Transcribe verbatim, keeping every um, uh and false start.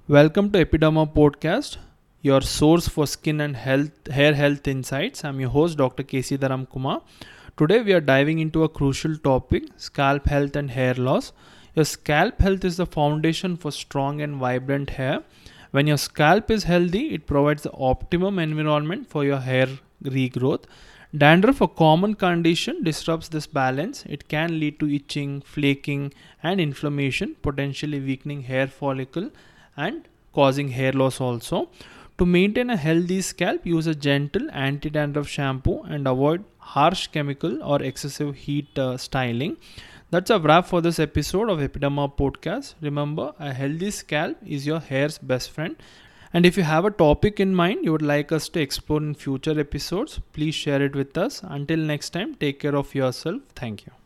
Welcome to Epiderma Podcast, your source for skin and health, hair health insights. I'm your host, Doctor K C Dharam Kumar. Today we are diving into a crucial topic, scalp health and hair loss. Your scalp health is the foundation for strong and vibrant hair. When your scalp is healthy, it provides the optimum environment for your hair regrowth. Dandruff, a common condition, disrupts this balance. It can lead to itching, flaking, and inflammation, potentially weakening hair follicle and causing hair loss also. To maintain a healthy scalp, use a gentle anti-dandruff shampoo and avoid harsh chemical or excessive heat uh, styling. That's a wrap for this episode of Epiderma Podcast. Remember, a healthy scalp is your hair's best friend. And if you have a topic in mind you would like us to explore in future episodes, please share it with us. Until next time, take care of yourself. Thank you.